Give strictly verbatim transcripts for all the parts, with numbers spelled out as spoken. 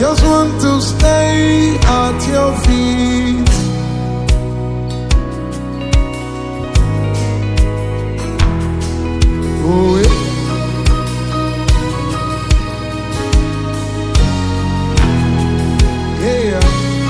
just want to stay at your feet. Oh, yeah. Yeah.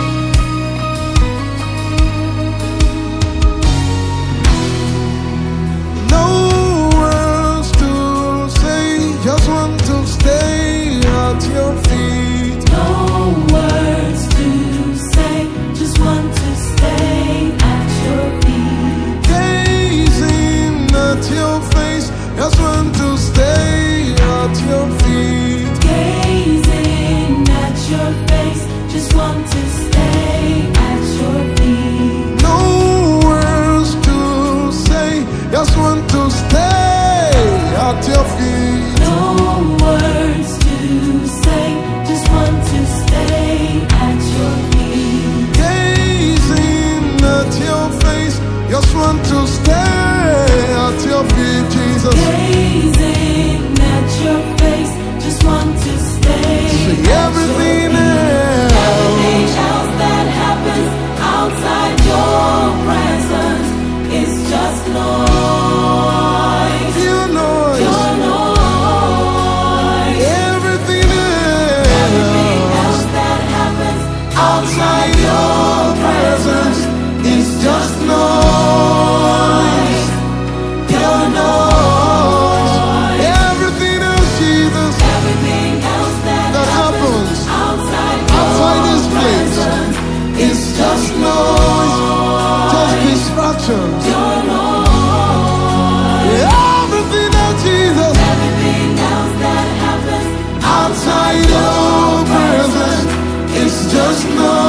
No words to say, just want to stay at your feet. No words to say, just want to stay at your feet. Gazing at your face, just want to stay at your feet. Gazing at your face, just want to stay at your feet. No words to say, just want to stay at your feet. No words to say, just want to stay at your feet. Gazing at your face, just want to stay at your feet, Jesus. Gazing at your face, just want to stay See at everything your feet. Everything else. else that happens outside your presence is just noise. Your noise. Your noise. Everything Everything else else that happens outside your presence is just noise. Your noise. Everything else, Jesus, Everything else that, that happens outside, outside this your place presence is just noise, just distractions. your noise. Everything else, Jesus, Everything else that happens outside your presence is just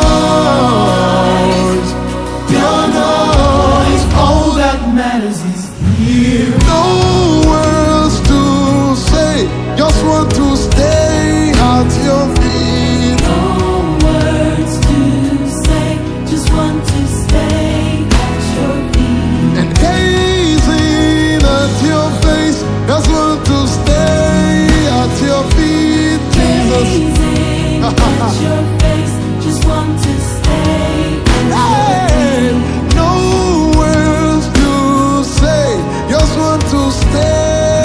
noise, pure noise. all that matters is here. No words to say, just want to stay at your feet. No words to say, just want to stay at your feet. And gazing at your face, just want to stay at your feet, Jesus. Gazing at your face, just want to stay at your Hey, feet. no words to say, just want to stay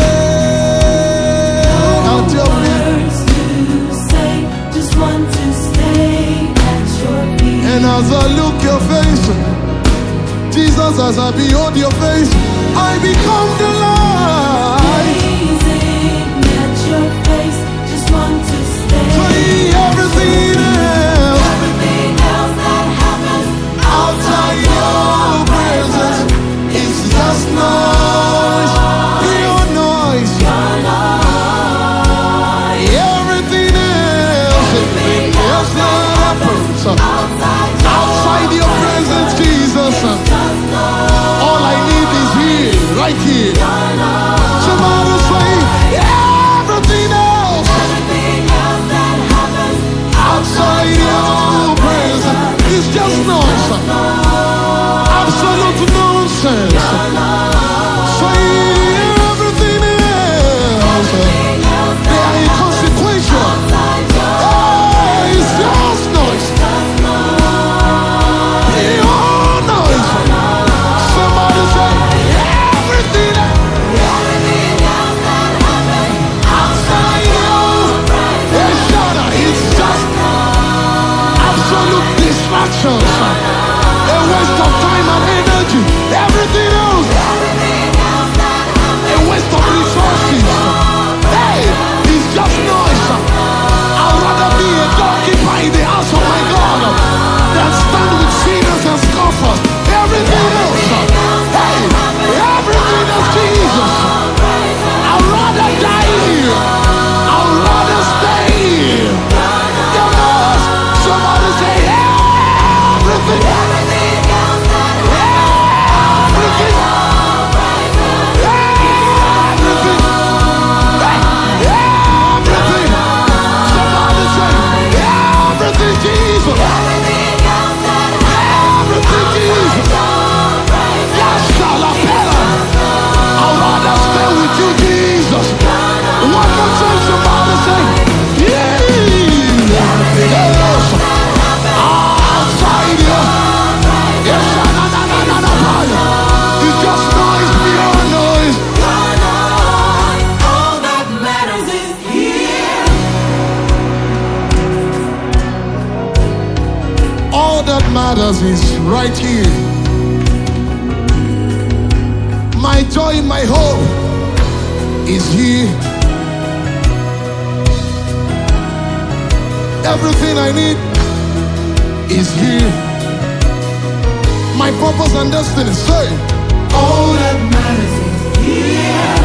at your feet. Words to say, just want to stay at your feet. And as I look your face, Jesus, as I behold your face, I become the light. Gazing at your face, just want to stay. See everything else Everything else that happens outside your presence is just noise, pure noise. your noise. Everything else, everything else that happens Outside your outside your presence, Jesus. just noise. All I need is here, right here. that matters is right here. My joy, my hope is here. Everything I need is here. My purpose and destiny, say, All that matters is here.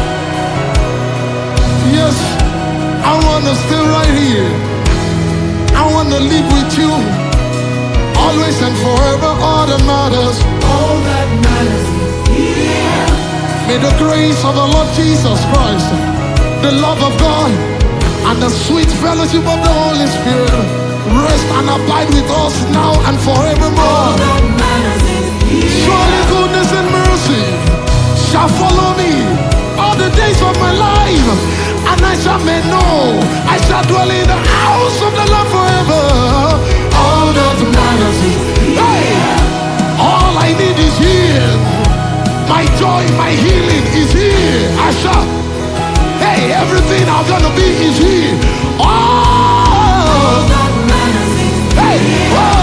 yes, I wanna stay right here. I wanna live with you always and forever. All that matters, All that matters is here. may the grace of the Lord Jesus Christ, the love of God, and the sweet fellowship of the Holy Spirit rest and abide with us now and All forevermore. that matters is here. Surely goodness and mercy shall follow me all the days of my life, and I shall make know, I shall dwell in the house of the Lord forever. All that matters is here. All I need is here. My joy, my healing is here. I shall. Hey, everything I'm gonna be is here. Oh, All that matters is hey, here. oh,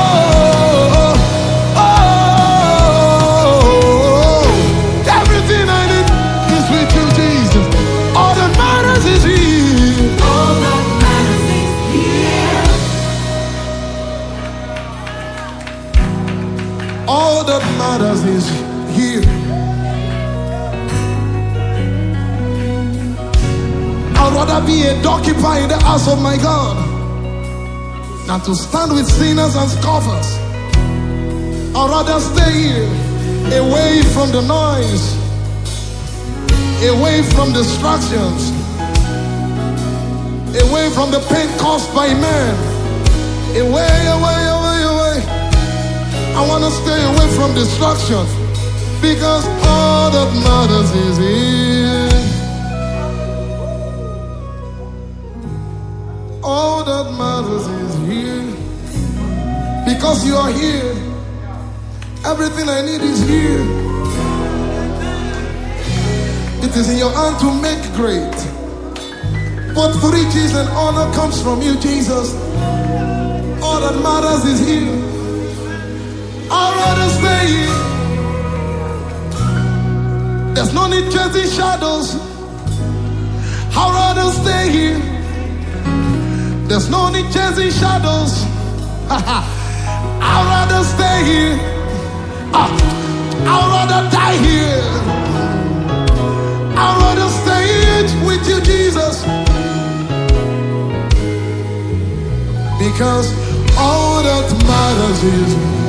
oh, everything I need is with you, Jesus. All that matters is here. All that matters is here. All that matters is here. I'd rather be a doorkeeper in the house of my God than to stand with sinners and scoffers. I'd rather stay here, away from the noise, away from distractions, away from the pain caused by man. Away, away, away, away. I want to stay away from distraction, because all that matters is here. All that matters is here. Because you are here, everything I need is here. It is in your hand to make great. But riches and honor comes from you, Jesus. All that matters is here. I'd rather stay here. There's no need chasing shadows. I'd rather stay here. There's no need chasing shadows. I'd rather stay here. Ah, I'd rather die here. I'd rather stay here with you, Jesus. Because all that matters is